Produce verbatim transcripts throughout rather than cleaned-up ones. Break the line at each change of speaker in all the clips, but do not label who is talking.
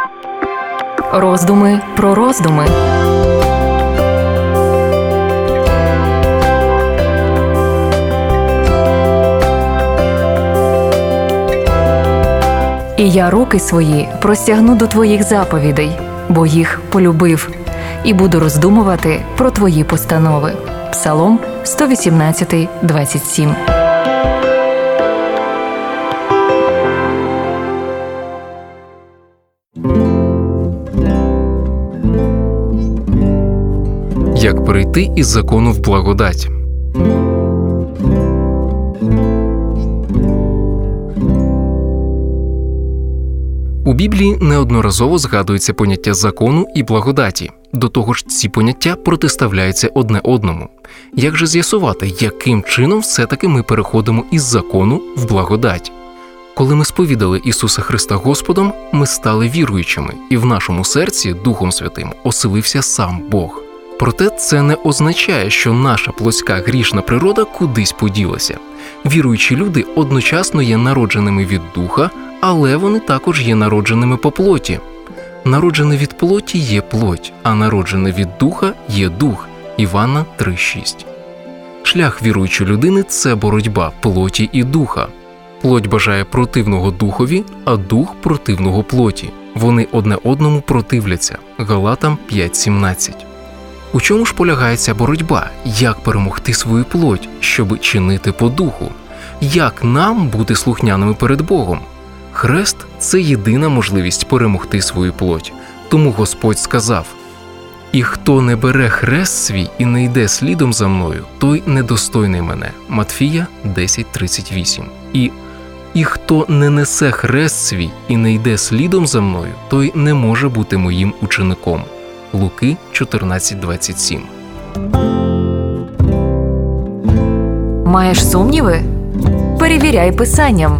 Роздуми про роздуми. І я руки свої простягну до твоїх заповідей, бо їх полюбив, і буду роздумувати про твої постанови. Псалом сто вісімнадцять, двадцять сім.
Як перейти із закону в благодать? У Біблії неодноразово згадується поняття закону і благодаті. До того ж, ці поняття протиставляються одне одному. Як же з'ясувати, яким чином все-таки ми переходимо із закону в благодать? Коли ми сповідали Ісуса Христа Господом, ми стали віруючими, і в нашому серці Духом Святим оселився сам Бог. Проте це не означає, що наша плотська грішна природа кудись поділася. Віруючі люди одночасно є народженими від Духа, але вони також є народженими по плоті. Народжене від плоті є плоть, а народжене від Духа є Дух. Івана три шість. Шлях віруючої людини – це боротьба плоті і Духа. Плоть бажає противного Духові, а Дух – противного плоті. Вони одне одному противляться. Галатам п'ять сімнадцять. У чому ж полягає ця боротьба? Як перемогти свою плоть, щоб чинити по Духу? Як нам бути слухняними перед Богом? Хрест – це єдина можливість перемогти свою плоть. Тому Господь сказав: «І хто не бере хрест свій і не йде слідом за мною, той недостойний мене». Матфія десять тридцять вісім. І «І хто не несе хрест свій і не йде слідом за мною, той не може бути моїм учеником». Луки чотирнадцять двадцять сім.
Маєш сумніви? Перевіряй Писанням.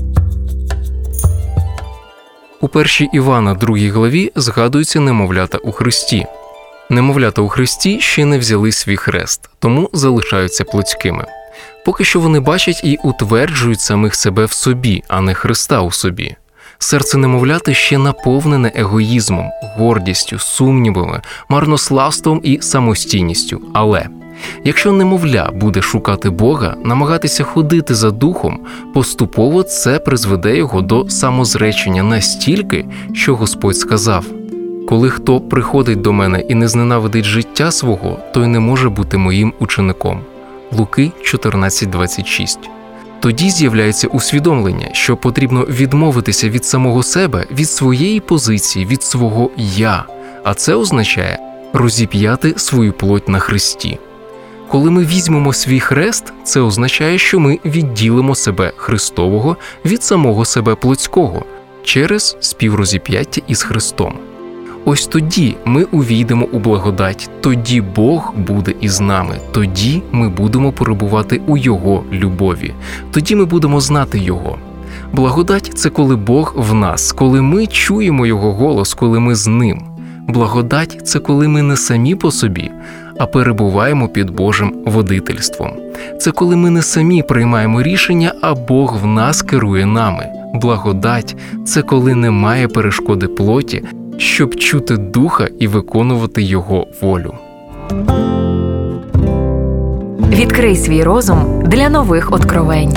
У першій Івана другій главі згадуються немовлята у Христі. Немовлята у Христі ще не взяли свій хрест, тому залишаються плотськими. Поки що вони бачать і утверджують самих себе в собі, а не Христа у собі. Серце немовляти ще наповнене егоїзмом, гордістю, сумнівами, марнославством і самостійністю. Але якщо немовля буде шукати Бога, намагатися ходити за Духом, поступово це призведе його до самозречення настільки, що Господь сказав: «Коли хто приходить до мене і не зненавидить життя свого, той не може бути моїм учеником». Луки чотирнадцять двадцять шість. Тоді з'являється усвідомлення, що потрібно відмовитися від самого себе, від своєї позиції, від свого «я», а це означає розіп'яти свою плоть на хресті. Коли ми візьмемо свій хрест, це означає, що ми відділимо себе Христового від самого себе плотського через співрозіп'яття із Христом. Ось тоді ми увійдемо у благодать, тоді Бог буде із нами, тоді ми будемо перебувати у Його любові, тоді ми будемо знати Його. Благодать – це коли Бог в нас, коли ми чуємо Його голос, коли ми з Ним. Благодать – це коли ми не самі по собі, а перебуваємо під Божим водительством. Це коли ми не самі приймаємо рішення, а Бог в нас керує нами. Благодать – це коли немає перешкоди плоті, щоб чути Духа і виконувати Його волю.
Відкрий свій розум для нових откровень.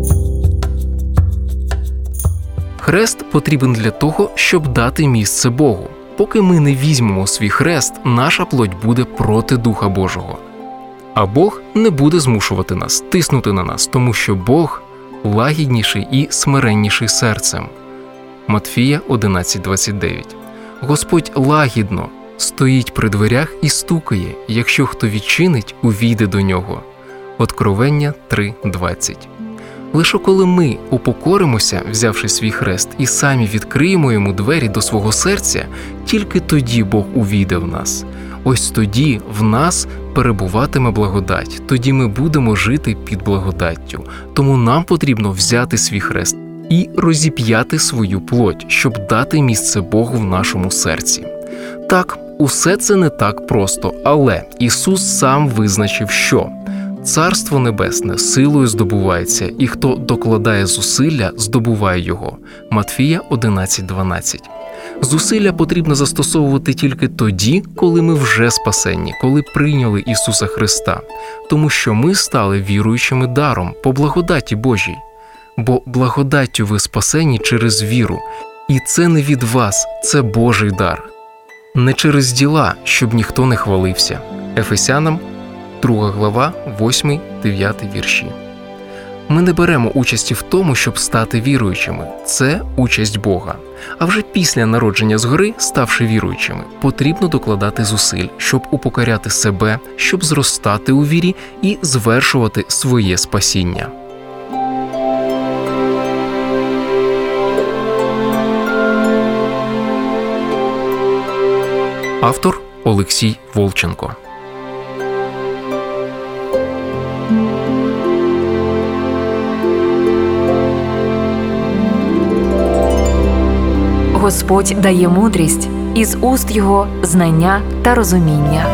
Хрест потрібен для того, щоб дати місце Богу. Поки ми не візьмемо свій хрест, наша плоть буде проти Духа Божого. А Бог не буде змушувати нас, тиснути на нас, тому що Бог лагідніший і смиренніший серцем. Матфія одинадцять двадцять дев'ять. Господь лагідно стоїть при дверях і стукає. Якщо хто відчинить, увійде до нього. Откровення три двадцять. Лише коли ми упокоримося, взявши свій хрест, і самі відкриємо йому двері до свого серця, тільки тоді Бог увійде в нас. Ось тоді в нас перебуватиме благодать, тоді ми будемо жити під благодаттю. Тому нам потрібно взяти свій хрест і розіп'яти свою плоть, щоб дати місце Богу в нашому серці. Так, усе це не так просто, але Ісус сам визначив, що Царство Небесне силою здобувається, і хто докладає зусилля, здобуває його. Матфія одинадцять дванадцять. Зусилля потрібно застосовувати тільки тоді, коли ми вже спасенні, коли прийняли Ісуса Христа, тому що ми стали віруючими даром по благодаті Божій. Бо благодаттю ви спасені через віру, і це не від вас, це Божий дар. Не через діла, щоб ніхто не хвалився. Ефесянам, друга глава, восьмий-дев'ятий вірші. Ми не беремо участі в тому, щоб стати віруючими. Це участь Бога. А вже після народження згори, ставши віруючими, потрібно докладати зусиль, щоб упокоряти себе, щоб зростати у вірі і звершувати своє спасіння. Автор Олексій Волченко.
Господь дає мудрість, із уст Його знання та розуміння.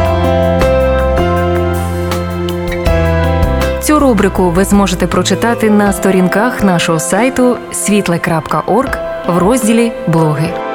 Цю рубрику ви зможете прочитати на сторінках нашого сайту світле крапка орг в розділі «Блоги».